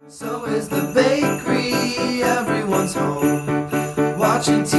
So is the bakery, everyone's home, watching TV.